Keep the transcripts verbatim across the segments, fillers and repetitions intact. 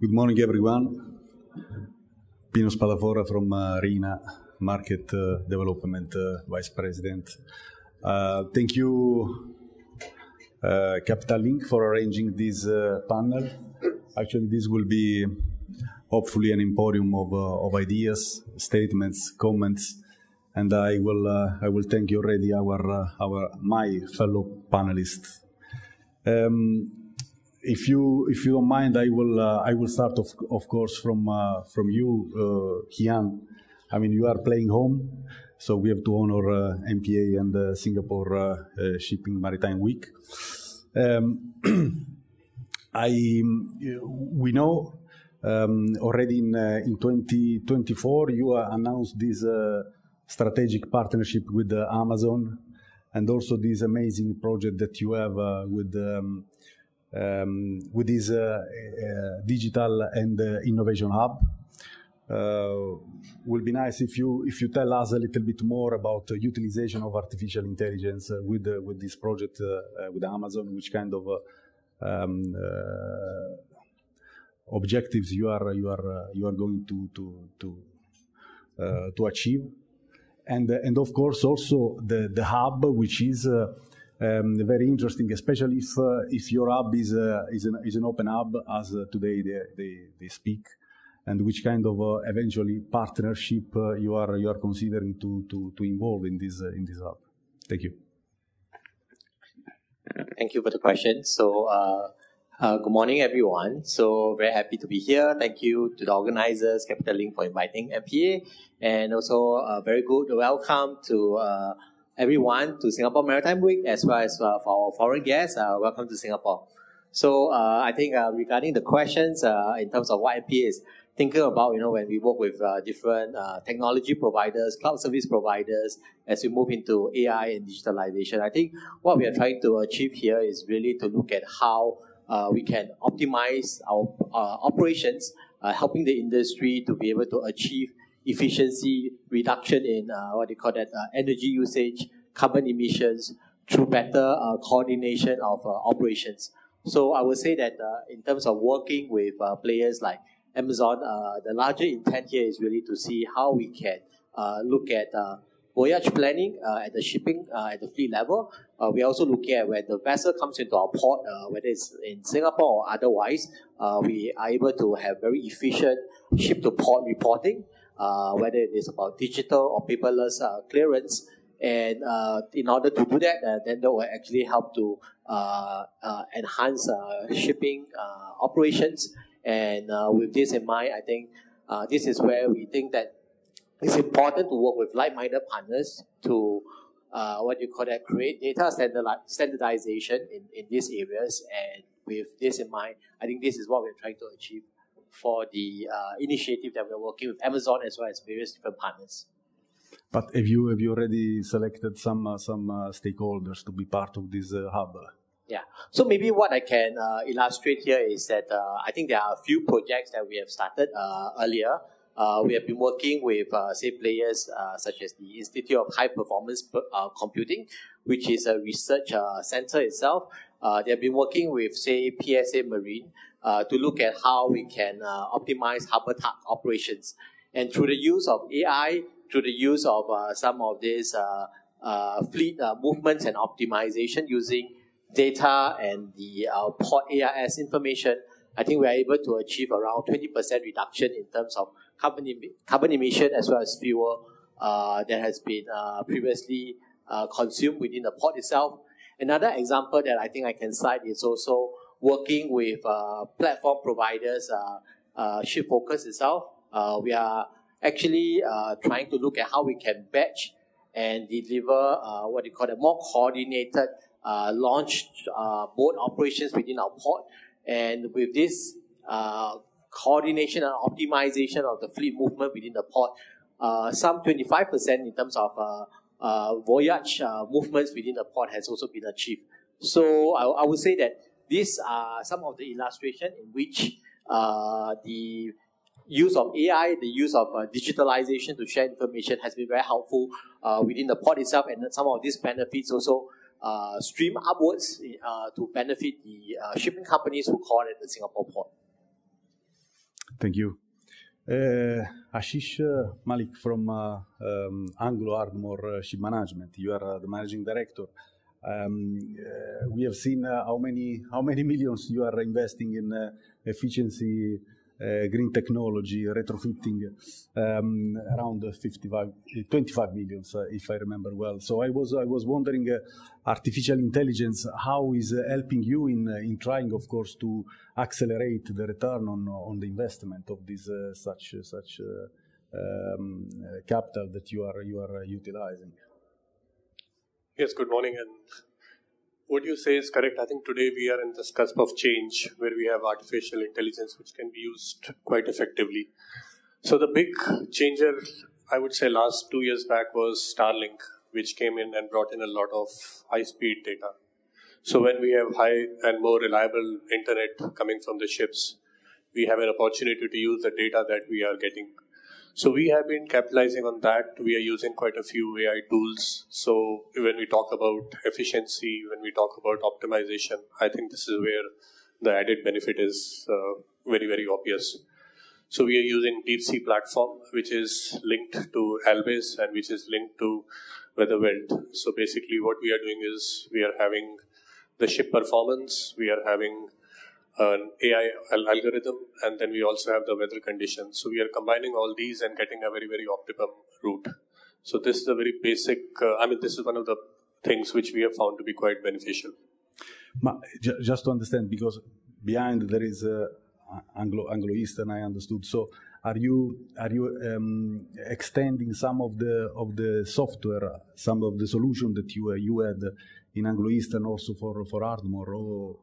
Good morning, everyone. Pino Spadafora from uh, RINA, Market uh, Development uh, Vice President. Uh, thank you, uh, Capital Link, for arranging this uh, panel. Actually, this will be hopefully an emporium of, uh, of ideas, statements, comments, and I will uh, I will thank you already our uh, our my fellow panelists. Um, If you if you don't mind, I will uh, I will start of of course from uh, from you, uh, Kian. I mean, you are playing home, so we have to honor uh, M P A and uh, Singapore uh, uh, Shipping Maritime Week. Um, I we know um, already in uh, in twenty twenty-four you uh, announced this uh, strategic partnership with uh, Amazon, and also this amazing project that you have uh, with. Um, Um, with this uh, uh, digital and uh, innovation hub. Uh, will be nice if you if you tell us a little bit more about the utilization of artificial intelligence uh, with uh, with this project uh, uh, with Amazon, which kind of uh, um, uh, objectives you are you are uh, you are going to to to uh, to achieve, and uh, and of course also the the hub, which is. Uh, Um, very interesting, especially if uh, if your hub is uh, is, an, is an open hub, as uh, today they, they they speak, and which kind of uh, eventually partnership uh, you are you are considering to to to involve in this uh, in this hub. Thank you. Thank you for the question. So, uh, uh, good morning, everyone. So, very happy to be here. Thank you to the organizers, Capital Link, for inviting M P A, and also uh, very good welcome to. Uh, everyone to Singapore Maritime Week, as well as uh, for our foreign guests. Uh, welcome to Singapore. So uh, I think uh, regarding the questions uh, in terms of what M P A is thinking about, you know, when we work with uh, different uh, technology providers, cloud service providers, as we move into A I and digitalization, I think what we are trying to achieve here is really to look at how uh, we can optimize our uh, operations, uh, helping the industry to be able to achieve efficiency, reduction in uh, what they call that uh, energy usage, carbon emissions, through better uh, coordination of uh, operations. So I would say that uh, in terms of working with uh, players like Amazon, uh, the larger intent here is really to see how we can uh, look at uh, voyage planning uh, at the shipping, uh, at the fleet level. Uh, we're also looking at when the vessel comes into our port, uh, whether it's in Singapore or otherwise, uh, we are able to have very efficient ship-to-port reporting. Uh, whether it is about digital or paperless uh, clearance. And uh, in order to do that, uh, then that will actually help to uh, uh, enhance uh, shipping uh, operations. And uh, with this in mind, I think uh, this is where we think that it's important to work with like-minded partners to, uh, what you call that, create data standardization in, in these areas. And with this in mind, I think this is what we're trying to achieve for the uh, initiative that we're working with Amazon as well as various different partners. But have you have you already selected some uh, some uh, stakeholders to be part of this uh, hub? Yeah. So maybe what I can uh, illustrate here is that uh, I think there are a few projects that we have started uh, earlier. Uh, we have been working with, uh, say, players uh, such as the Institute of High Performance uh, Computing, which is a research uh, center itself. Uh, they have been working with, say, P S A Marine, Uh, to look at how we can uh, optimize harbor tug operations. And through the use of A I, through the use of uh, some of these uh, uh, fleet uh, movements and optimization using data and the uh, port A I S information, I think we are able to achieve around twenty percent reduction in terms of carbon, em carbon emission as well as fuel uh, that has been uh, previously uh, consumed within the port itself. Another example that I think I can cite is also working with uh, platform providers, uh, uh, ShipFocus itself. Uh, we are actually uh, trying to look at how we can batch and deliver uh, what you call a more coordinated uh, launch uh, boat operations within our port. And with this uh, coordination and optimization of the fleet movement within the port, uh, some twenty-five percent in terms of uh, uh, voyage uh, movements within the port has also been achieved. So I, I would say that these are some of the illustration in which uh, the use of A I, the use of uh, digitalization to share information has been very helpful uh, within the port itself, and some of these benefits also uh, stream upwards uh, to benefit the uh, shipping companies who call it the Singapore port. Thank you. Uh, Ashish uh, Malik from uh, um, Anglo Ardmore uh, Ship Management. You are uh, the managing director. Um, uh, we have seen uh, how many how many millions you are investing in uh, efficiency, uh, green technology, retrofitting, um, around fifty-five, twenty-five millions, uh, if I remember well. So I was I was wondering, uh, artificial intelligence, how is uh, helping you in uh, in trying, of course, to accelerate the return on on the investment of this uh, such such uh, um, uh, capital that you are you are uh, utilizing. Yes, good morning. And what you say is correct. I think today we are in this cusp of change where we have artificial intelligence which can be used quite effectively. So the big changer, I would say last two years back, was Starlink, which came in and brought in a lot of high-speed data. So when we have high and more reliable internet coming from the ships, we have an opportunity to use the data that we are getting. So we have been capitalizing on that. We are using quite a few A I tools. So when we talk about efficiency, when we talk about optimization, I think this is where the added benefit is uh, very, very obvious. So we are using DeepSea platform, which is linked to Albase and which is linked to WeatherWelt. So basically what we are doing is we are having the ship performance, we are having an A I algorithm, and then we also have the weather conditions. So we are combining all these and getting a very, very optimum route. So this is a very basic, uh, I mean, this is one of the things which we have found to be quite beneficial. Ma, just to understand, because behind there is uh, Anglo, Anglo-Eastern, I understood. So are you are you um, extending some of the of the software, some of the solution that you uh, you had in Anglo-Eastern also for for Ardmore? Or?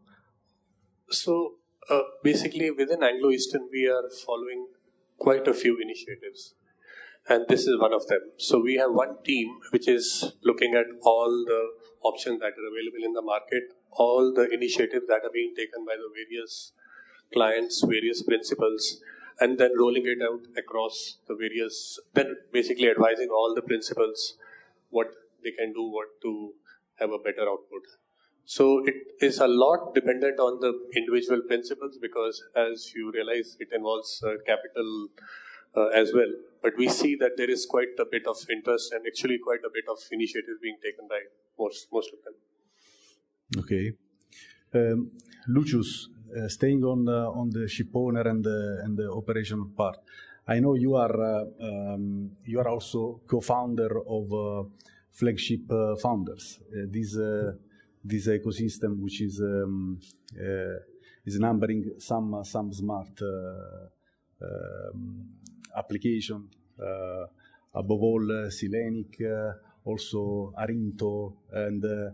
So uh, basically within Anglo-Eastern we are following quite a few initiatives, and this is one of them. So we have one team which is looking at all the options that are available in the market, all the initiatives that are being taken by the various clients, various principals, and then rolling it out across the various, then basically advising all the principals what they can do, what to have a better output. So it is a lot dependent on the individual principles because, as you realize, it involves uh, capital uh, as well. But we see that there is quite a bit of interest and actually quite a bit of initiative being taken by most most of them. Okay, um, Lucius, uh, staying on uh, on the ship owner and the and the operational part. I know you are uh, um, you are also co-founder of uh, Flagship uh, Founders. Uh, this. Uh, this ecosystem, which is um, uh, is numbering some uh, some smart uh, um, application, uh, above all uh, Silenic, uh, also Arinto, and uh,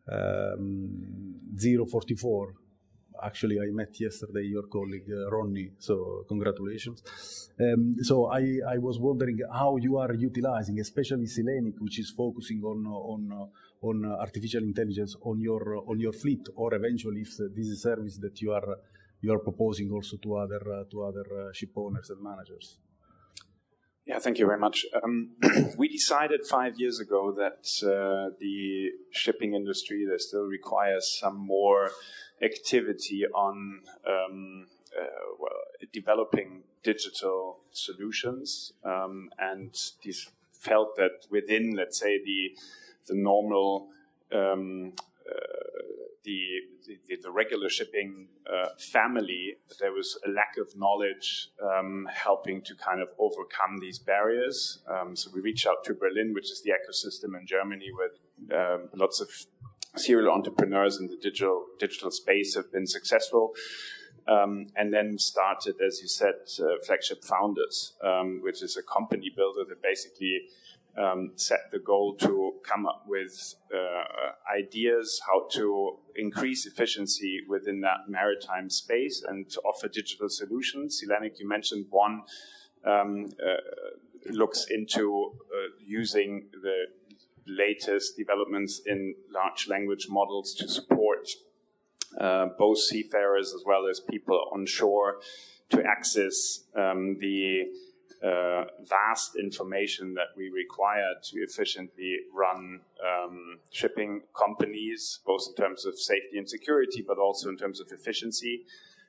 um, zero forty-four. Actually, I met yesterday your colleague uh, Ronnie, so congratulations. Um, so I, I was wondering how you are utilizing, especially Silenic, which is focusing on on on artificial intelligence on your on your fleet, or eventually if this is a service that you are you are proposing also to other uh, to other uh, ship owners and managers. Yeah, thank you very much. Um, we decided five years ago that uh, the shipping industry there still requires some more activity on um, uh, well, developing digital solutions, um, and these felt that within, let's say, the the normal um, uh, the, the the regular shipping uh, family, there was a lack of knowledge um, helping to kind of overcome these barriers. Um, so we reached out to Berlin, which is the ecosystem in Germany, with um, lots of serial entrepreneurs in the digital digital space have been successful, um, and then started, as you said, uh, Flagship Founders, um, which is a company builder that basically um, set the goal to come up with uh, ideas how to increase efficiency within that maritime space and to offer digital solutions. Silenic, you mentioned one, um, uh, looks into uh, using the latest developments in large language models to support uh, both seafarers as well as people on shore to access um, the uh, vast information that we require to efficiently run um, shipping companies, both in terms of safety and security, but also in terms of efficiency.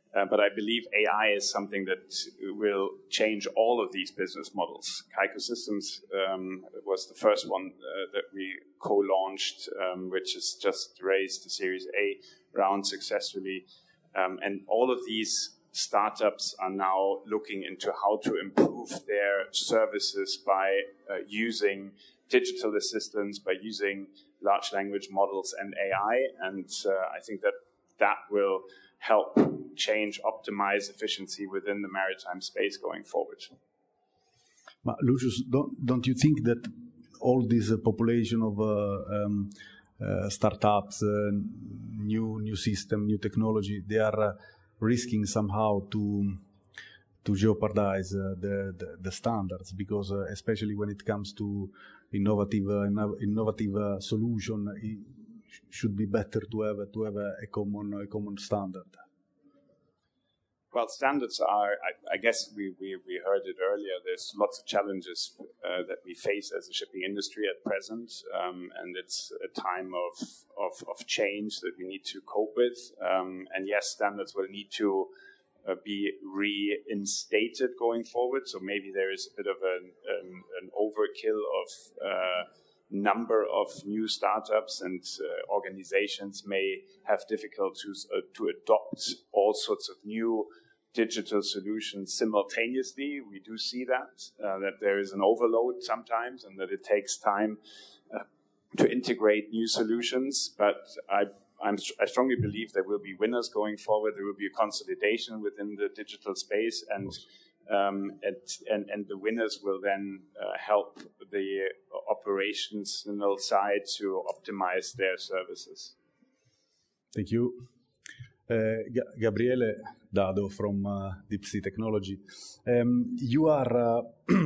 Uh, but I believe A I is something that will change all of these business models. Kaiko Systems um, was the first one uh, that we co-launched, um, which has just raised the Series A round successfully. Um, and all of these startups are now looking into how to improve their services by uh, using digital assistants, by using large language models and A I. And uh, I think that that will help change, optimize efficiency within the maritime space going forward. But Lucius, don't, don't you think that all this uh, population of uh, um, uh, startups, uh, new new system, new technology, they are uh, risking somehow to to jeopardize uh, the, the the standards, because uh, especially when it comes to innovative uh, innovative uh, solution, it should be better to have to have a, a common a common standard. Well, standards are, I, I guess we, we, we heard it earlier, there's lots of challenges uh, that we face as a shipping industry at present, um, and it's a time of, of, of change that we need to cope with. Um, and yes, standards will need to uh, be reinstated going forward, so maybe there is a bit of an, an, an overkill of uh, number of new startups, and uh, organizations may have difficulties uh, to adopt all sorts of new digital solutions simultaneously. We do see that, uh, that there is an overload sometimes, and that it takes time uh, to integrate new solutions. But I, I'm, I strongly believe there will be winners going forward. There will be a consolidation within the digital space, and Um, and, and, and the winners will then uh, help the operational side to optimize their services. Thank you. Uh, G- Gabriele Dado from uh, Deep Sea Technology. Um, you are uh,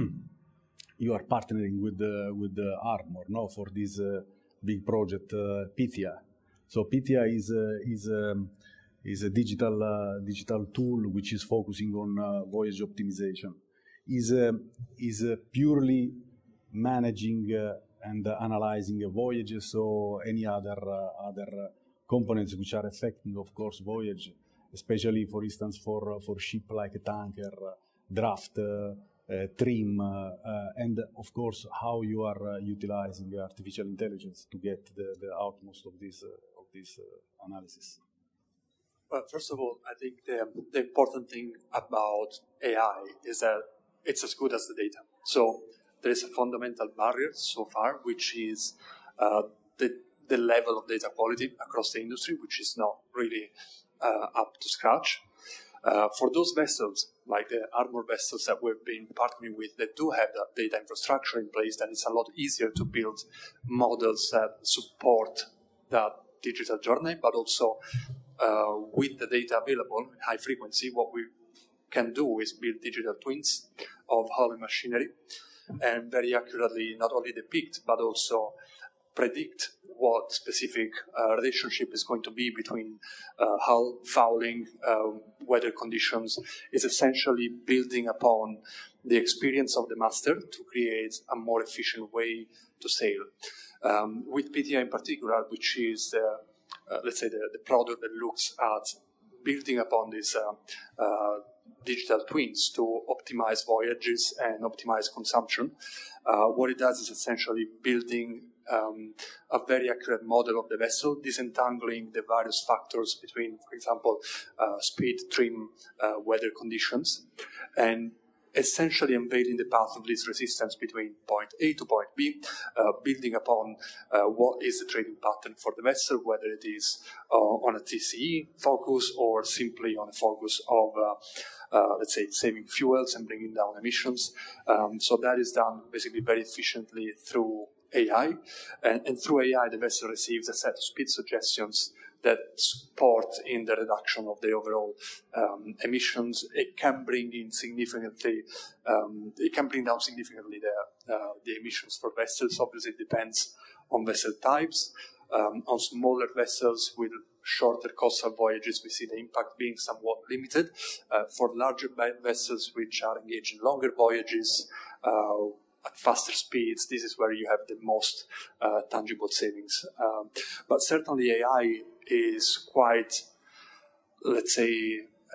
you are partnering with uh, with uh, Armor, no, for this uh, big project, uh, Pythia. So Pythia is uh, is um, is a digital uh, digital tool which is focusing on uh, voyage optimization. Is uh, is uh, purely managing uh, and uh, analyzing uh, voyages, or any other uh, other uh, components which are affecting, of course, voyage, especially, for instance, for uh, for ship like a tanker, uh, draft, uh, uh, trim, uh, uh, and of course how you are uh, utilizing artificial intelligence to get the, the outmost of this uh, of this uh, analysis. Well, first of all, I think the, the important thing about A I is that it's as good as the data. So there is a fundamental barrier so far, which is uh, the, the level of data quality across the industry, which is not really uh, up to scratch. Uh, for those vessels, like the Armor vessels that we've been partnering with, that do have that data infrastructure in place, then it's a lot easier to build models that support that digital journey, but also Uh, with the data available, high frequency, what we can do is build digital twins of hull and machinery, and very accurately not only depict, but also predict what specific uh, relationship is going to be between uh, hull, fouling, uh, weather conditions. Is essentially building upon the experience of the master to create a more efficient way to sail. Um, with Pythia in particular, which is the Uh, let's say, the, the product that looks at building upon these uh, uh, digital twins to optimize voyages and optimize consumption. Uh, what it does is essentially building um, a very accurate model of the vessel, disentangling the various factors between, for example, uh, speed, trim, uh, weather conditions, and essentially unveiling the path of least resistance between point A to point B, uh, building upon uh, what is the trading pattern for the vessel, whether it is uh, on a T C E focus or simply on a focus of, uh, uh, let's say, saving fuels and bringing down emissions. Um, so that is done basically very efficiently through A I, and, and through A I the vessel receives a set of speed suggestions that support in the reduction of the overall um, emissions. It can bring in significantly, um, it can bring down significantly the, uh, the emissions for vessels. Obviously, it depends on vessel types. Um, on smaller vessels with shorter coastal voyages, we see the impact being somewhat limited. Uh, for larger vessels which are engaged in longer voyages, uh, at faster speeds, this is where you have the most uh, tangible savings. Um, but certainly A I is quite, let's say,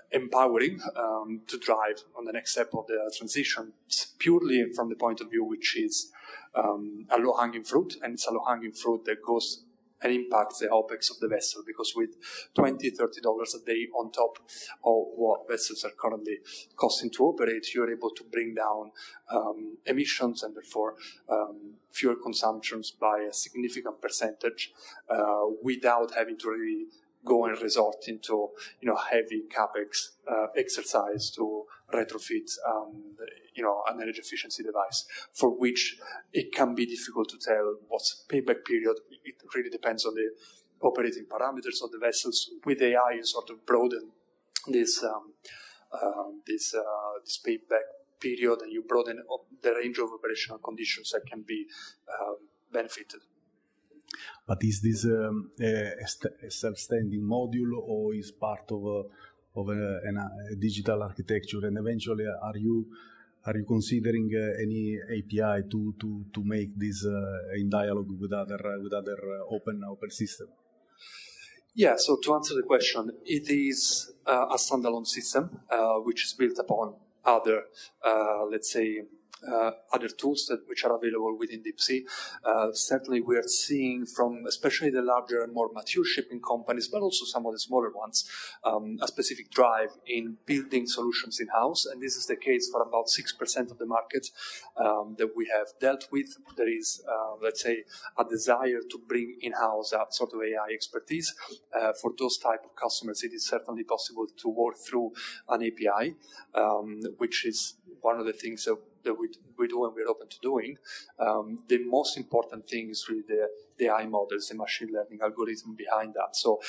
empowering um, to drive on the next step of the transition, purely from the point of view which is um, a low-hanging fruit, and it's a low-hanging fruit that goes and impacts the OPEX of the vessel, because with twenty, thirty dollars a day on top of what vessels are currently costing to operate, you're able to bring down um, emissions and therefore um, fuel consumptions by a significant percentage uh, without having to really go and resort into, you know, heavy capex uh, exercise to retrofit, um, you know, an energy efficiency device, for which it can be difficult to tell what's payback period. It really depends on the operating parameters of the vessels. With A I, you sort of broaden this um, uh, this uh, this payback period, and you broaden the range of operational conditions that can be um, benefited. But is this um, a, a self-standing module, or is part of a, of a, a digital architecture? And eventually, are you are you considering uh, any A P I to to to make this uh, in dialogue with other with other uh, open open system? Yeah. So to answer the question, it is uh, a standalone system uh, which is built upon other, uh, let's say, Uh, other tools that which are available within DeepSea. Uh, certainly, we are seeing from especially the larger and more mature shipping companies, but also some of the smaller ones, um, a specific drive in building solutions in-house. And this is the case for about six percent of the market um, that we have dealt with. There is, uh, let's say, a desire to bring in-house that sort of A I expertise. Uh, for those type of customers, it is certainly possible to work through an A P I, um, which is one of the things that that we, we do and we're open to doing. Um, the most important thing is really the, the A I models, the machine learning algorithm behind that. So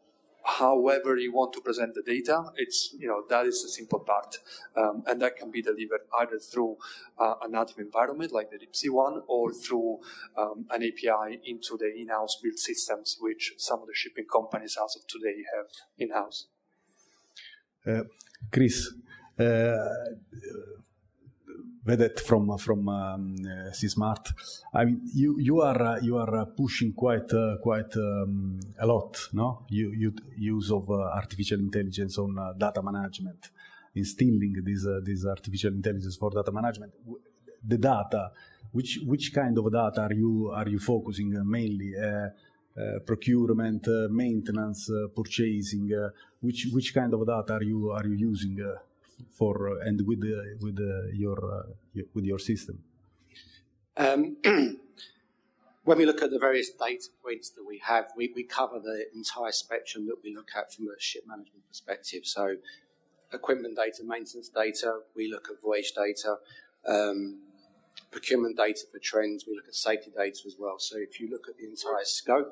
however you want to present the data, it's, you know, that is the simple part. Um, and that can be delivered either through uh, a native environment like the DeepSea one, or through um, an A P I into the in-house built systems, which some of the shipping companies as of today have in-house. Uh, Chris, uh, Vedet from from um, uh, Seasmart. I mean, you you are uh, you are uh, pushing quite uh, quite um, a lot, no? You, you use of uh, artificial intelligence on uh, data management, instilling this uh, this artificial intelligence for data management. The data, which which kind of data are you are you focusing uh, mainly? Uh, uh, procurement, uh, maintenance, uh, purchasing. Uh, which which kind of data are you are you using? Uh, for uh, and with uh, with uh, your uh, with your system? Um, when we look at the various data points that we have, we, we cover the entire spectrum that we look at from a ship management perspective. So equipment data, maintenance data, we look at voyage data, um, procurement data for trends, we look at safety data as well. So if you look at the entire scope,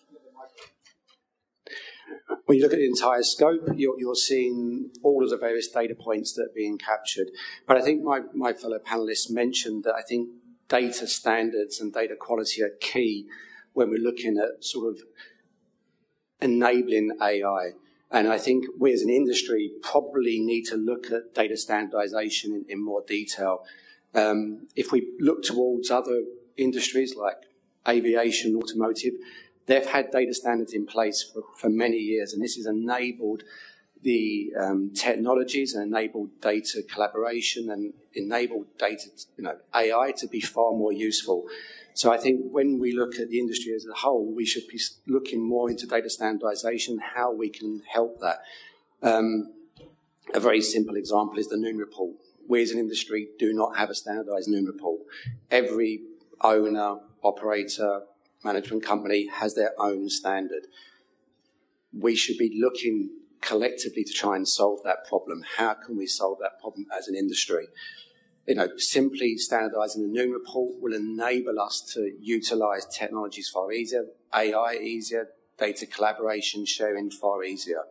when you look at the entire scope, you're, you're seeing all of the various data points that are being captured. But I think my, my fellow panelists mentioned that I think data standards and data quality are key when we're looking at sort of enabling A I. And I think we as an industry probably need to look at data standardization in, in more detail. Um, if we look towards other industries like aviation, automotive, they've had data standards in place for, for many years, and this has enabled the um, technologies and enabled data collaboration and enabled data, you know, A I to be far more useful. So I think when we look at the industry as a whole, we should be looking more into data standardization, how we can help that. Um, a very simple example is the Noon report. We as an industry do not have a standardized Noon report. Every owner, operator, management company has their own standard. We should be looking collectively to try and solve that problem. How can we solve that problem as an industry? You know, simply standardizing the Noon report will enable us to utilize technologies far easier, A I easier, data collaboration sharing far easier.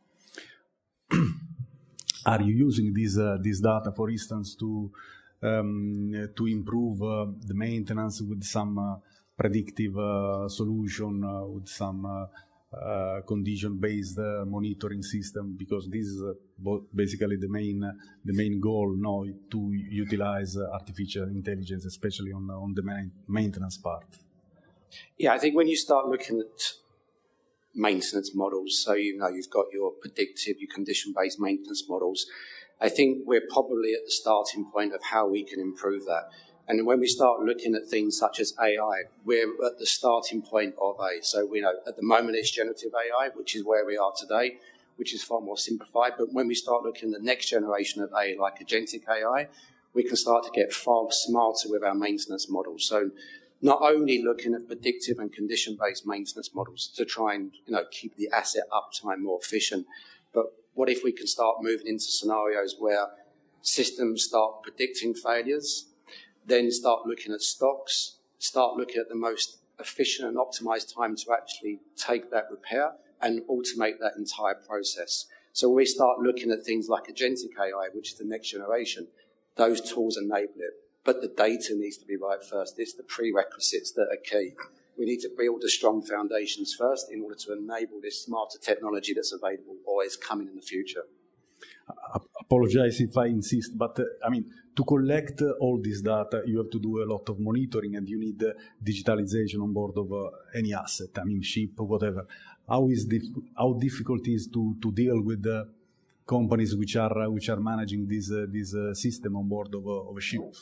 Are you using this uh, this data, for instance, to um, to improve uh, the maintenance with some uh, predictive uh, solution, uh, with some uh, uh, condition-based uh, monitoring system? Because this is uh, basically the main uh, the main goal, no, to utilize uh, artificial intelligence, especially on on the main maintenance part. Yeah, I think when you start looking at maintenance models. So, you know, you've got your predictive, your condition-based maintenance models. I think we're probably at the starting point of how we can improve that. And when we start looking at things such as A I, we're at the starting point of A. So, we know at the moment it's generative A I, which is where we are today, which is far more simplified. But when we start looking at the next generation of A I, like agentic A I, we can start to get far smarter with our maintenance models. So not only looking at predictive and condition-based maintenance models to try and, you know, keep the asset uptime more efficient, but what if we can start moving into scenarios where systems start predicting failures, then start looking at stocks, start looking at the most efficient and optimized time to actually take that repair and automate that entire process. So we start looking at things like agentic A I, which is the next generation. Those tools enable it. But the data needs to be right first. It's the prerequisites that are key. We need to build the strong foundations first in order to enable this smarter technology that's available or is coming in the future. I apologize if I insist, but uh, I mean, to collect uh, all this data, you have to do a lot of monitoring and you need uh, digitalization on board of uh, any asset, I mean, ship, whatever. How is dif- how difficult is to, to deal with the uh, companies which are uh, which are managing this uh, this uh, system on board of, uh, of a ship?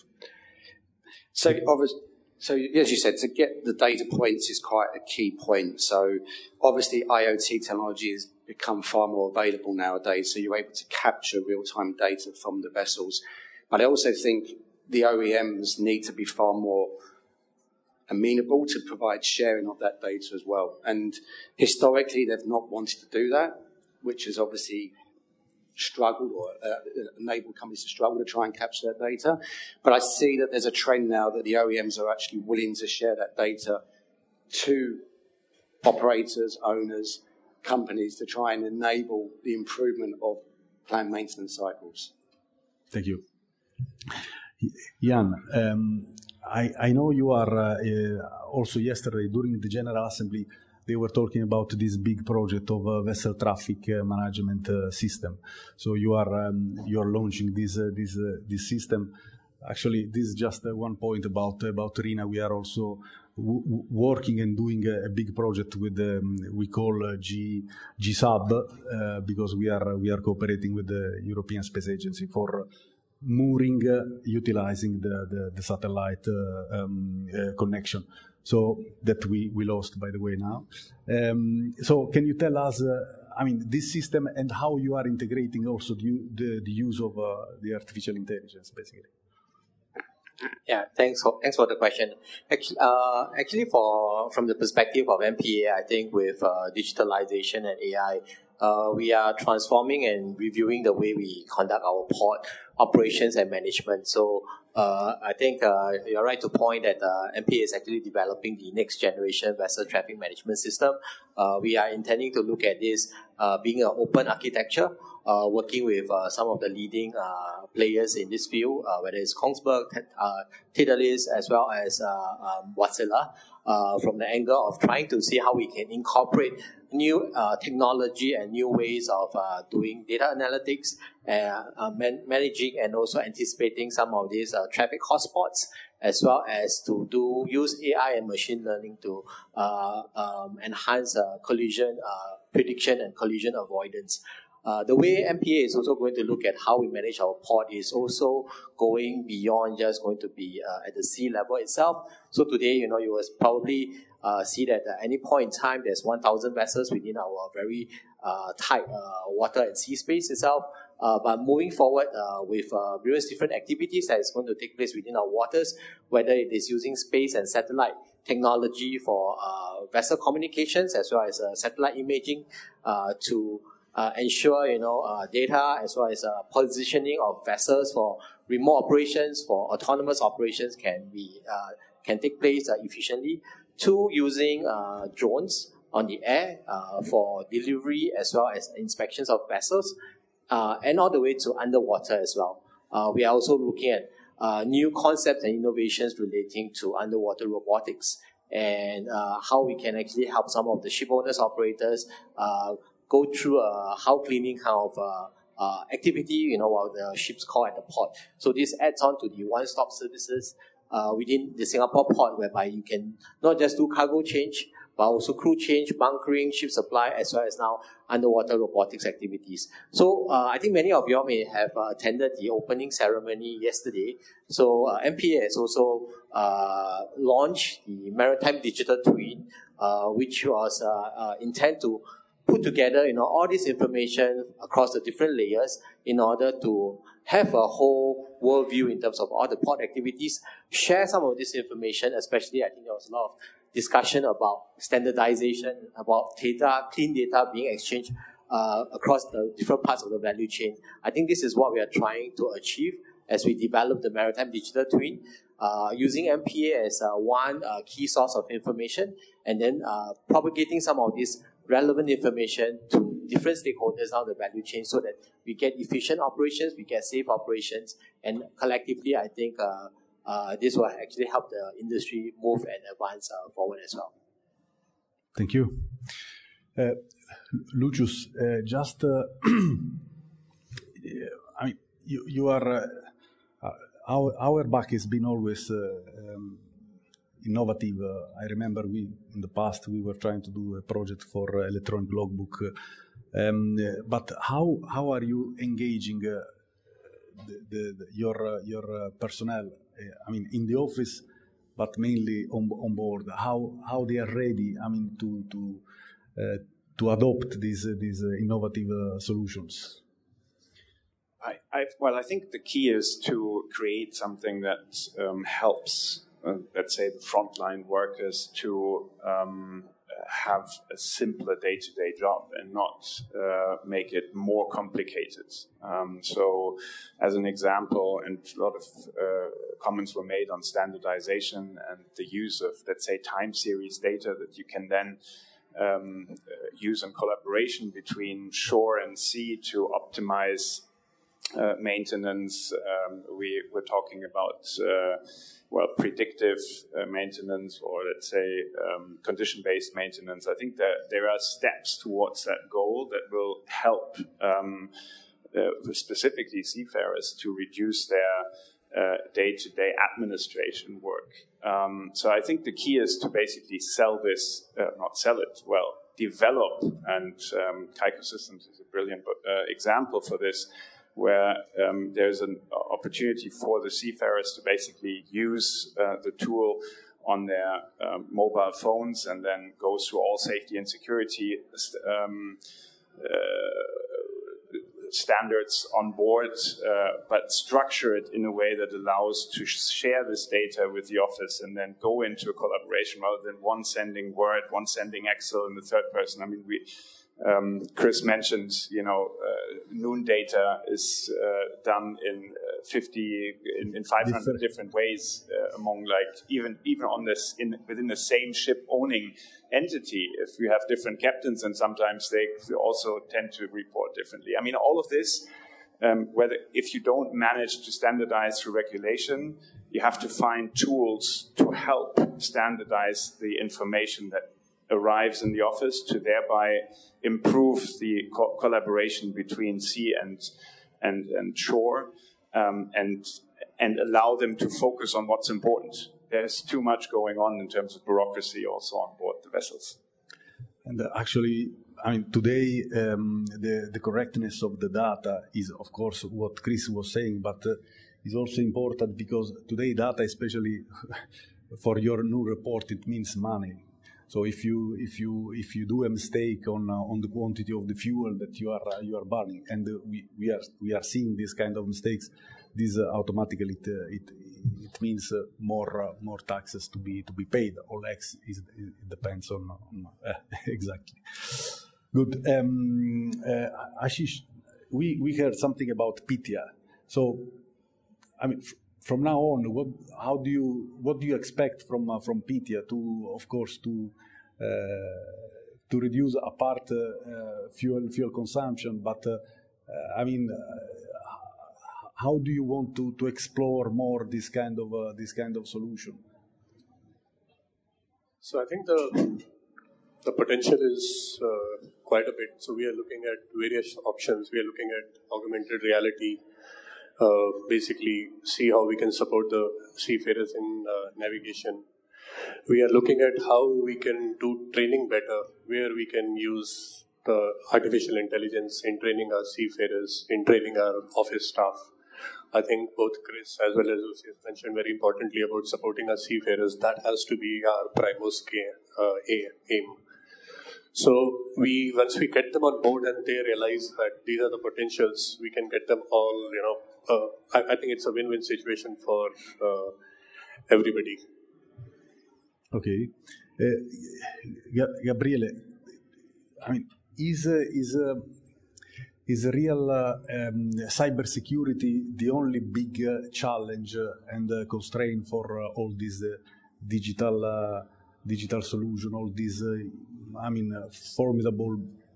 So, obviously, so as you said, to get the data points is quite a key point. So, obviously, IoT technology has become far more available nowadays. So, you're able to capture real-time data from the vessels. But I also think the O E Ms need to be far more amenable to provide sharing of that data as well. And historically, they've not wanted to do that, which has obviously struggled or uh, enabled companies to struggle to try and capture that data. But I see that there's a trend now that the O E Ms are actually willing to share that data to operators, owners, companies to try and enable the improvement of planned maintenance cycles. Thank you. Jan, um, I, I know you are uh, uh, also yesterday during the General Assembly, they were talking about this big project of uh, vessel traffic uh, management uh, system. So you are um, you are launching this uh, this uh, this system. Actually, this is just uh, one point about about RINA. We are also w- w- working and doing a, a big project with um, we call uh, G GSAB uh, because we are we are cooperating with the European Space Agency for mooring, uh, utilizing the the, the satellite uh, um, uh, connection. So that we, we lost, by the way, now. Um, so can you tell us, uh, I mean, this system and how you are integrating also the, the, the use of uh, the artificial intelligence, basically? Yeah, thanks for, thanks for the question. Actually, uh, actually, for from the perspective of M P A, I think with uh, digitalization and A I, uh, we are transforming and reviewing the way we conduct our port operations and management. So uh, I think uh, you're right to point that uh, M P A is actually developing the next generation vessel traffic management system. Uh, we are intending to look at this uh, being an open architecture, uh, working with uh, some of the leading uh, players in this field, uh, whether it's Kongsberg, uh, Daedalus, as well as uh, um, Wärtsilä, uh, from the angle of trying to see how we can incorporate new uh, technology and new ways of uh, doing data analytics, uh, uh, man- managing and also anticipating some of these uh, traffic hotspots, as well as to do use A I and machine learning to uh, um, enhance uh, collision uh, prediction and collision avoidance. Uh, the way M P A is also going to look at how we manage our port is also going beyond just going to be uh, at the sea level itself. So today, you know, you will probably uh, see that at any point in time, there's one thousand vessels within our very uh, tight uh, water and sea space itself. Uh, but moving forward uh, with uh, various different activities that is going to take place within our waters, whether it is using space and satellite technology for uh, vessel communications, as well as uh, satellite imaging uh, to Uh, ensure, you know, uh, data as well as uh, positioning of vessels for remote operations, for autonomous operations can be uh, can take place uh, efficiently. Two, using uh, drones on the air uh, for delivery as well as inspections of vessels, uh, and all the way to underwater as well. Uh, we are also looking at uh, new concepts and innovations relating to underwater robotics and uh, how we can actually help some of the ship owners, operators, uh, go through a house cleaning kind of uh, uh, activity, you know, while the ship's call at the port. So this adds on to the one-stop services uh, within the Singapore port, whereby you can not just do cargo change, but also crew change, bunkering, ship supply, as well as now underwater robotics activities. So uh, I think many of you all may have uh, attended the opening ceremony yesterday. So uh, M P A has also uh, launched the Maritime Digital Twin, uh, which was uh, uh, intended to put together, you know, all this information across the different layers in order to have a whole worldview in terms of all the port activities, share some of this information, especially I think there was a lot of discussion about standardization, about data, clean data being exchanged uh, across the different parts of the value chain. I think this is what we are trying to achieve as we develop the Maritime Digital Twin, uh, using M P A as uh, one uh, key source of information, and then uh, propagating some of this relevant information to different stakeholders down the value chain so that we get efficient operations, we get safe operations, and collectively, I think uh, uh, this will actually help the industry move and advance uh, forward as well. Thank you. Uh, Lucius, uh, just, uh, I mean, you, you are, uh, our, our back has been always uh, um, innovative. Uh, I remember we in the past we were trying to do a project for uh, electronic logbook. Uh, um, uh, but how how are you engaging uh, the, the, the, your uh, your uh, personnel? Uh, I mean, in the office, but mainly on on board. How how they are ready? I mean, to to uh, to adopt these uh, these uh, innovative uh, solutions. I, I well, I think the key is to create something that um, helps. Uh, let's say the frontline workers to um, have a simpler day-to-day job and not uh, make it more complicated. Um, so as an example, and a lot of uh, comments were made on standardization and the use of, let's say, time series data that you can then um, uh, use in collaboration between shore and sea to optimize uh, maintenance. Um, we were talking about uh, well, predictive uh, maintenance, or let's say um, condition-based maintenance. I think that there are steps towards that goal that will help um, uh, specifically seafarers to reduce their uh, day-to-day administration work. Um, so I think the key is to basically sell this, uh, not sell it, well, develop, and um, Kaiko Systems is a brilliant uh, example for this, where um, there's an opportunity for the seafarers to basically use uh, the tool on their um, mobile phones and then go through all safety and security um, uh, standards on board, uh, but structure it in a way that allows to share this data with the office and then go into a collaboration rather than one sending Word, one sending Excel, and the third person. I mean, we Um, Chris mentioned, you know, uh, Noon data is uh, done in uh, fifty, in, in five hundred different, different ways uh, among, like, even even on this in within the same ship owning entity. If you have different captains, and sometimes they also tend to report differently. I mean, all of this, um, whether if you don't manage to standardize through regulation, you have to find tools to help standardize the information that arrives in the office to thereby improve the co- collaboration between sea and and, and shore, um, and and allow them to focus on what's important. There's too much going on in terms of bureaucracy also on board the vessels. And uh, actually, I mean, today um, the the correctness of the data is, of course, what Chris was saying, but uh, is also important because today data, especially for your new report, it means money. So if you if you if you do a mistake on uh, on the quantity of the fuel that you are uh, you are burning, and uh, we we are we are seeing these kind of mistakes, this uh, automatically it, uh, it it means uh, more uh, more taxes to be to be paid, or less. Is, it depends on, on uh, exactly. Good, um, uh, Ashish, we we heard something about P T A. So, I mean. From now on, what, how do you, what do you expect from uh, from P T A to, of course, to uh, to reduce apart uh, uh, fuel fuel consumption? But uh, uh, I mean, uh, how do you want to, to explore more this kind of uh, this kind of solution? So I think the the potential is uh, quite a bit. So we are looking at various options. We are looking at augmented reality. Uh, basically see how we can support the seafarers in uh, navigation. We are looking at how we can do training better, where we can use the artificial intelligence in training our seafarers, in training our office staff. I think both Chris as well as Lucius mentioned very importantly about supporting our seafarers. That has to be our primos uh, aim. So we once we get them on board and they realize that these are the potentials, we can get them all. You know, uh, I, I think it's a win-win situation for uh, everybody. Okay, uh, Gabriele. I mean, is uh, is uh, is real uh, um, cybersecurity the only big uh, challenge uh, and uh, constraint for uh, all these uh, digital uh, digital solution, all these uh, I mean uh, formidable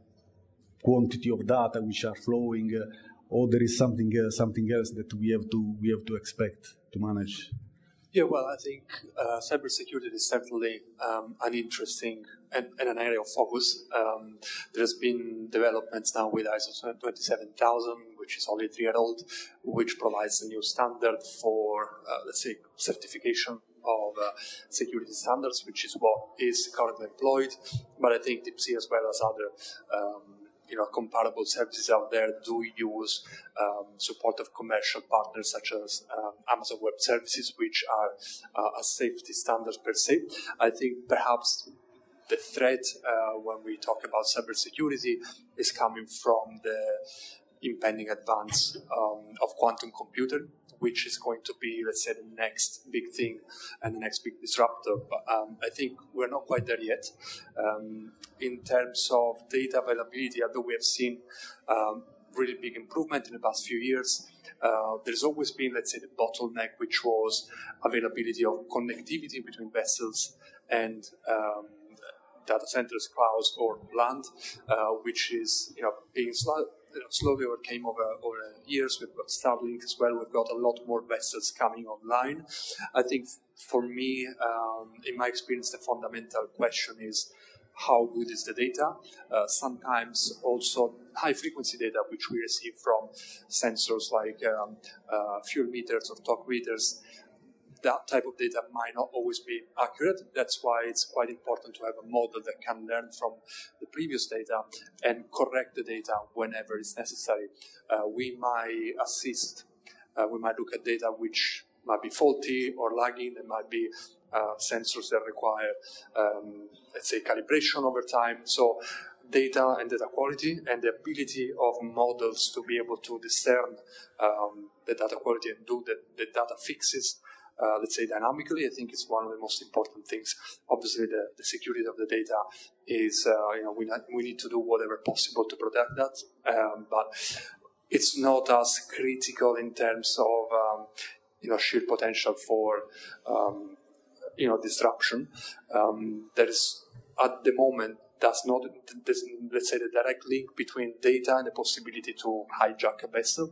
quantity of data which are flowing, uh, or there is something uh, something else that we have to we have to expect to manage? Yeah, well, I think uh, cybersecurity is certainly um, an interesting and, and an area of focus. Um, there's been developments now with I S O twenty-seven thousand, which is only three years old, which provides a new standard for, uh, let's say, certification of uh, security standards, which is what is currently employed. But I think DeepSea, as well as other um, you know, comparable services out there, do use um, support of commercial partners such as um, Amazon Web Services, which are uh, a safety standards per se. I think perhaps the threat uh, when we talk about cybersecurity is coming from the impending advance um, of quantum computing, which is going to be, let's say, the next big thing and the next big disruptor. But um, I think we're not quite there yet. Um, in terms of data availability, although we have seen um, really big improvement in the past few years, uh, there's always been, let's say, the bottleneck, which was availability of connectivity between vessels and um, data centers, clouds, or land, uh, which is, you know, being sl- you know, slowly overcame over, over years. We've got Starlink as well. We've got a lot more vessels coming online. I think for me, um, in my experience, the fundamental question is how good is the data? Uh, sometimes also high-frequency data, which we receive from sensors like um, uh, fuel meters or torque meters, that type of data might not always be accurate. That's why it's quite important to have a model that can learn from the previous data and correct the data whenever it's necessary. Uh, we might assist, uh, we might look at data which might be faulty or lagging. There might be uh, sensors that require, um, let's say, calibration over time. So data and data quality and the ability of models to be able to discern um, the data quality and do the, the data fixes, Uh, let's say dynamically, I think it's one of the most important things. Obviously, the, the security of the data is, uh, you know, we, not, we need to do whatever possible to protect that, um, but it's not as critical in terms of, um, you know, sheer potential for, um, you know, disruption. Um, there is, at the moment, does not, let's say, the direct link between data and the possibility to hijack a vessel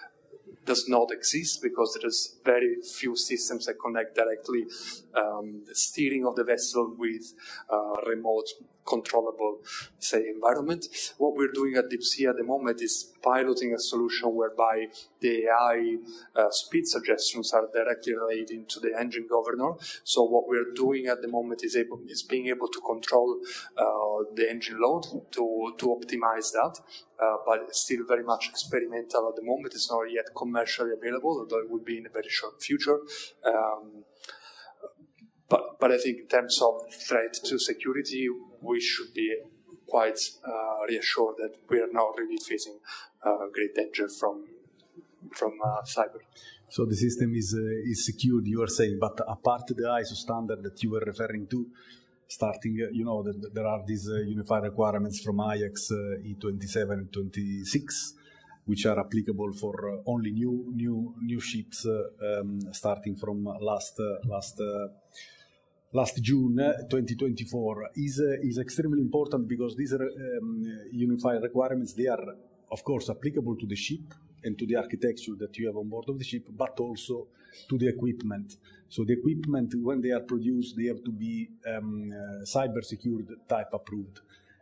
does not exist, because there's very few systems that connect directly um, the steering of the vessel with uh, remote controllable, say, environment. What we're doing at DeepSea at the moment is piloting a solution whereby the A I uh, speed suggestions are directly related to the engine governor. So what we're doing at the moment is able is being able to control uh, the engine load to to optimize that. Uh, but it's still very much experimental at the moment. It's not yet commercially available, although it will be in a very short future. Um, but, but I think in terms of threat to security, we should be quite uh, reassured that we are not really facing uh, great danger from from uh, cyber. So the system is uh, is secured, you are saying, but apart the I S O standard that you were referring to, starting, uh, you know, that there are these uh, unified requirements from I A X uh, E twenty-seven and twenty-six, which are applicable for uh, only new new new ships uh, um, starting from last uh, last uh, last June uh, twenty twenty-four. Is uh, is extremely important because these are um, unified requirements. They are, of course, applicable to the ship and to the architecture that you have on board of the ship, but also to the equipment. So the equipment, when they are produced, they have to be um, uh, cyber-secured, type approved.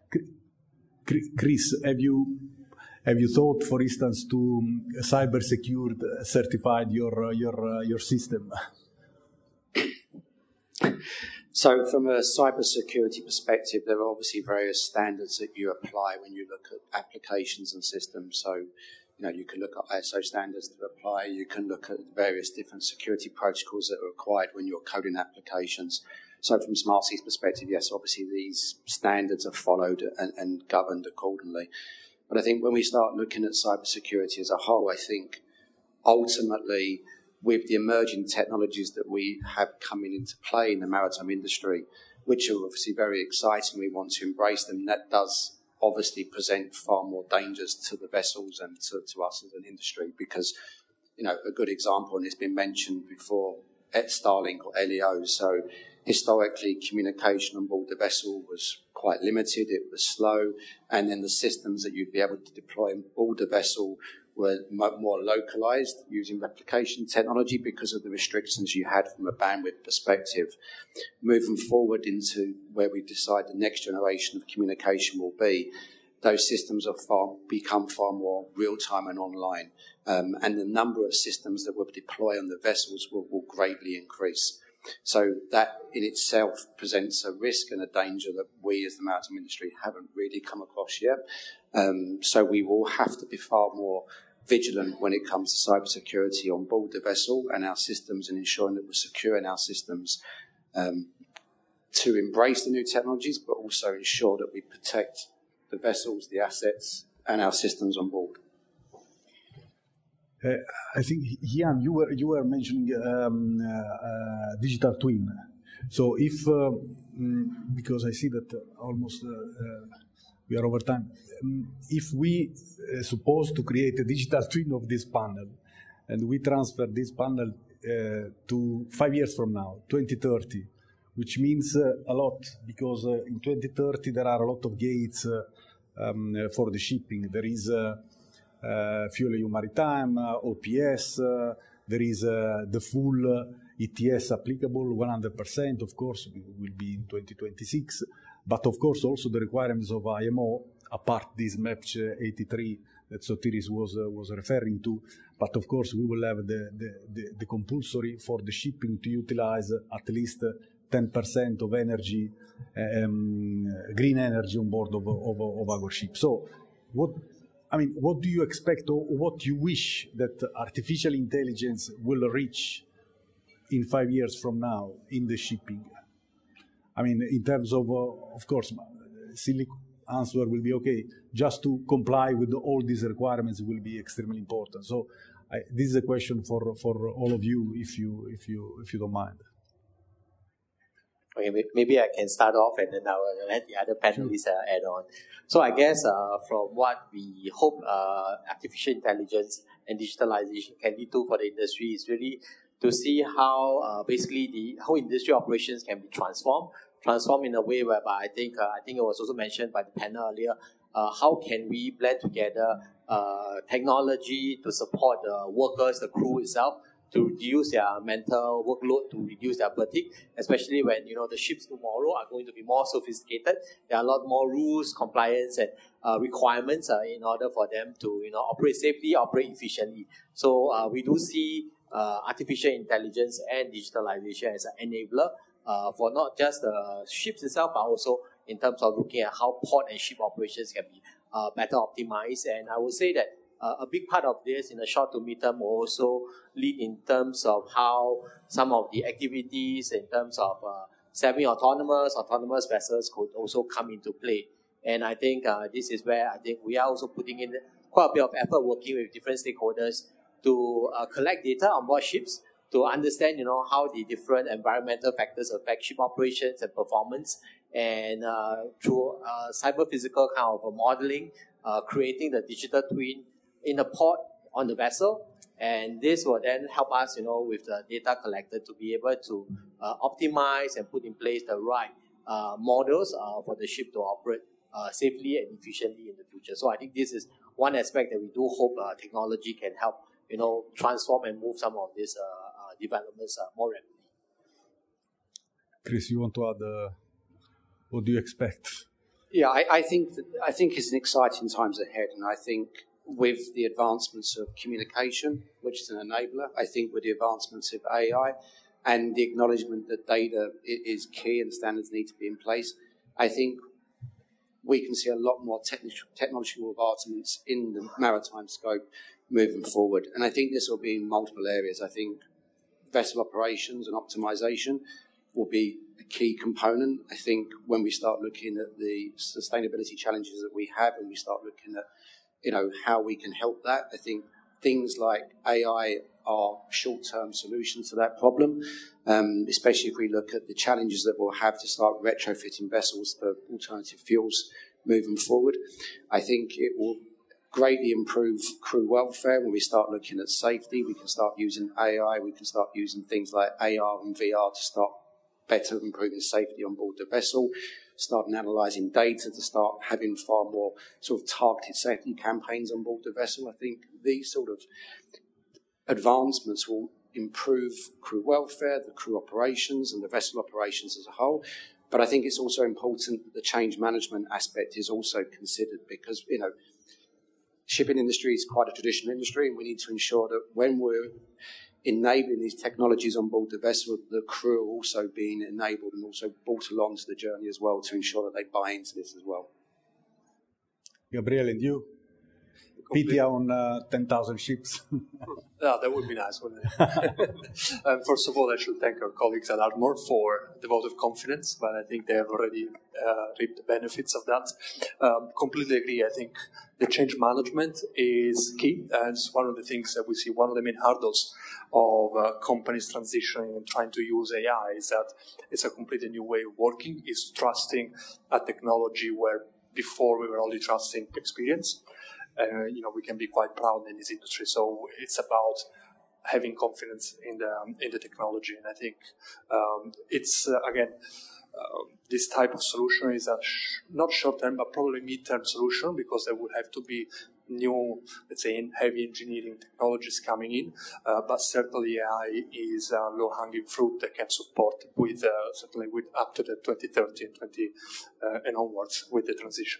Chris, have you have you thought, for instance, to um, cyber-secured, certified your uh, your uh, your system? So from a cybersecurity perspective, there are obviously various standards that you apply when you look at applications and systems. So, you know, you can look at I S O standards that apply. You can look at various different security protocols that are required when you're coding applications. So from Smartseed's perspective, yes, obviously these standards are followed and, and governed accordingly. But I think when we start looking at cybersecurity as a whole, I think ultimately with the emerging technologies that we have coming into play in the maritime industry, which are obviously very exciting, we want to embrace them, that does obviously present far more dangers to the vessels and to, to us as an industry because, you know, a good example, and it's been mentioned before, at Starlink or L E O. So historically, communication on board the vessel was quite limited, it was slow, and then the systems that you'd be able to deploy on board the vessel were more localized using replication technology because of the restrictions you had from a bandwidth perspective. Moving forward into where we decide the next generation of communication will be, those systems have far, become far more real-time and online, um, and the number of systems that will deploy on the vessels will, will greatly increase. So that in itself presents a risk and a danger that we as the maritime industry haven't really come across yet. Um, so we will have to be far more vigilant when it comes to cybersecurity on board the vessel and our systems and ensuring that we're securing our systems um, to embrace the new technologies, but also ensure that we protect the vessels, the assets, and our systems on board. Uh, I think, Ian, you were you were mentioning um, uh, uh, digital twin. So if, uh, mm, because I see that uh, almost uh, uh, we are over time, um, if we uh, suppose to create a digital twin of this panel, and we transfer this panel uh, to five years from now, twenty thirty, which means uh, a lot, because uh, in twenty thirty there are a lot of gates uh, um, uh, for the shipping. There is uh, uh, FuelEU Maritime, uh, O P S, uh, there is uh, the full uh, E T S applicable, one hundred percent, of course, will be in twenty twenty-six, but of course also the requirements of I M O, apart this M E P C eighty-three that Sotiris was uh, was referring to, but of course we will have the, the, the, the compulsory for the shipping to utilize at least ten percent of energy, um, green energy on board of, of, of our ship. So what, I mean, what do you expect, or what you wish that artificial intelligence will reach in five years from now in the shipping? I mean, in terms of, uh, of course, silly answer will be okay. Just to comply with all these requirements will be extremely important. So, I, this is a question for for all of you, if you if you if you don't mind. Okay, maybe I can start off and then I will let the other panelists uh, add on. So I guess uh, from what we hope uh, artificial intelligence and digitalization can lead to for the industry is really to see how uh, basically the how industry operations can be transformed, transformed in a way whereby I think uh, I think it was also mentioned by the panel earlier. Uh, how can we blend together uh, technology to support the workers, the crew itself, to reduce their mental workload, to reduce their fatigue, especially when, you know, the ships tomorrow are going to be more sophisticated. There are a lot more rules, compliance, and uh, requirements uh, in order for them to, you know, operate safely, operate efficiently. So uh, we do see uh, artificial intelligence and digitalization as an enabler uh, for not just the ships itself, but also in terms of looking at how port and ship operations can be uh, better optimized. And I would say that Uh, a big part of this in the short to mid-term will also lead in terms of how some of the activities in terms of uh, semi-autonomous, autonomous vessels could also come into play. And I think uh, this is where I think we are also putting in quite a bit of effort working with different stakeholders to uh, collect data on board ships, to understand, you know, how the different environmental factors affect ship operations and performance, and uh, through uh, cyber-physical kind of a modeling, uh, creating the digital twin in the port on the vessel, and this will then help us, you know, with the data collected to be able to uh, optimize and put in place the right uh, models uh, for the ship to operate uh, safely and efficiently in the future. So I think this is one aspect that we do hope uh, technology can help, you know, transform and move some of these uh, uh, developments uh, more rapidly. Chris, you want to add? Uh, what do you expect? Yeah, I, I think that, I think it's an exciting times ahead, and I think with the advancements of communication, which is an enabler, I think with the advancements of A I, and the acknowledgement that data is key and standards need to be in place, I think we can see a lot more technical, technological advancements in the maritime scope moving forward. And I think this will be in multiple areas. I think vessel operations and optimization will be a key component. I think when we start looking at the sustainability challenges that we have and we start looking at, you know, how we can help that, I think things like A I are short-term solutions to that problem, um, especially if we look at the challenges that we'll have to start retrofitting vessels for alternative fuels moving forward. I think it will greatly improve crew welfare when we start looking at safety. We can start using A I, we can start using things like A R and V R to start better improving safety on board the vessel, start analysing data to start having far more sort of targeted safety campaigns on board the vessel. I think these sort of advancements will improve crew welfare, the crew operations and the vessel operations as a whole. But I think it's also important that the change management aspect is also considered because, you know, shipping industry is quite a traditional industry and we need to ensure that when we're enabling these technologies on board the vessel, the crew are also being enabled and also brought along to the journey as well to ensure that they buy into this as well. Gabriele, and you? P T A on uh, ten thousand ships. Yeah, that would be nice, wouldn't it? um, first of all, I should thank our colleagues at Ardmore for the vote of confidence, but I think they have already uh, reaped the benefits of that. Um, completely agree. I think the change management is key, and it's one of the things that we see, one of the main hurdles of uh, companies transitioning and trying to use A I is that it's a completely new way of working, is trusting a technology where before we were only trusting experience. Uh, you know, we can be quite proud in this industry. So it's about having confidence in the um, in the technology, and I think um, it's uh, again uh, this type of solution is a sh- not short term, but probably mid term solution because there would have to be new, let's say, in heavy engineering technologies coming in. Uh, but certainly A I is a low hanging fruit that can support with uh, certainly with up to the twenty thirty and twenty uh, and onwards with the transition.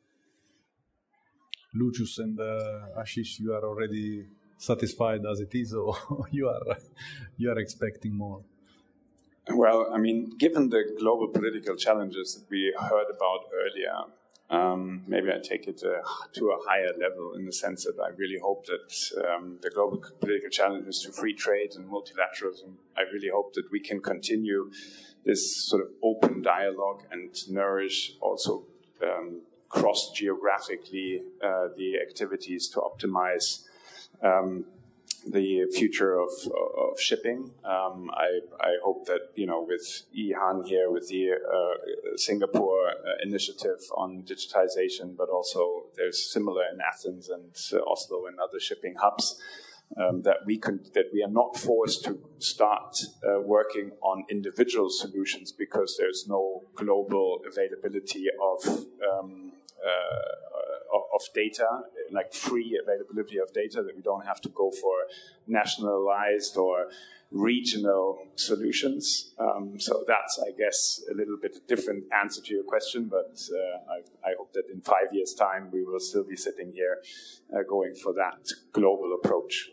Lucius and uh, Ashish, you are already satisfied as it is, or you are you are expecting more? Well, I mean, given the global political challenges that we heard about earlier, um, maybe I take it uh, to a higher level in the sense that I really hope that um, the global political challenges to free trade and multilateralism, I really hope that we can continue this sort of open dialogue and nourish also um, cross-geographically uh, the activities to optimize um, the future of, of shipping. Um, I, I hope that, you know, with EHAN here, with the uh, Singapore uh, initiative on digitization, but also there's similar in Athens and uh, Oslo and other shipping hubs, um, that we can, that we are not forced to start uh, working on individual solutions because there's no global availability of um, uh, of data, like free availability of data, that we don't have to go for nationalized or regional solutions. Um, so that's, I guess, a little bit different answer to your question, but uh, I, I hope that in five years' time we will still be sitting here uh, going for that global approach.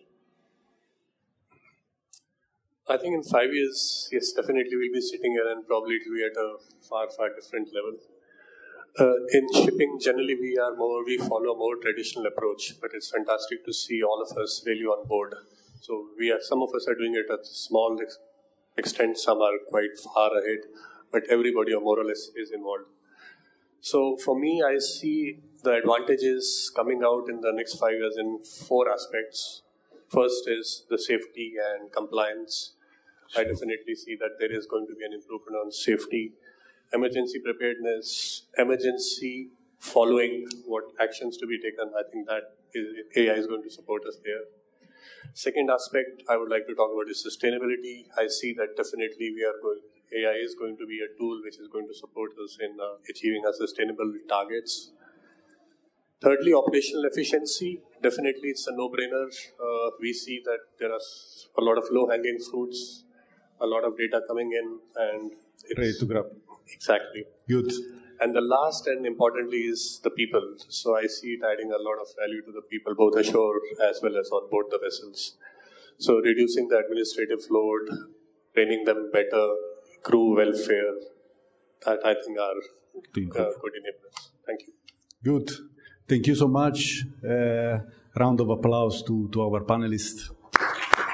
I think in five years, yes, definitely we'll be sitting here and probably it will be at a far, far different level. Uh, in shipping, generally we are more, we follow a more traditional approach, but it's fantastic to see all of us really on board. So we are, some of us are doing it at a small ex- extent, some are quite far ahead, but everybody more or less is involved. So for me, I see the advantages coming out in the next five years in four aspects. First is the safety and compliance. I definitely see that there is going to be an improvement on safety. Emergency preparedness, emergency following what actions to be taken. I think that is, A I is going to support us there. Second aspect I would like to talk about is sustainability. I see that definitely we are going, A I is going to be a tool which is going to support us in uh, achieving our sustainable targets. Thirdly, operational efficiency. Definitely it's a no-brainer. Uh, we see that there are a lot of low-hanging fruits, a lot of data coming in, and it's ready to grab. Exactly. Good. And the last and importantly is the people. So I see it adding a lot of value to the people, both ashore as well as on board the vessels. So reducing the administrative load, training them better, crew welfare, that I think are uh, good enablers. Thank you. Good. Thank you so much. Uh, round of applause to, to our panelists.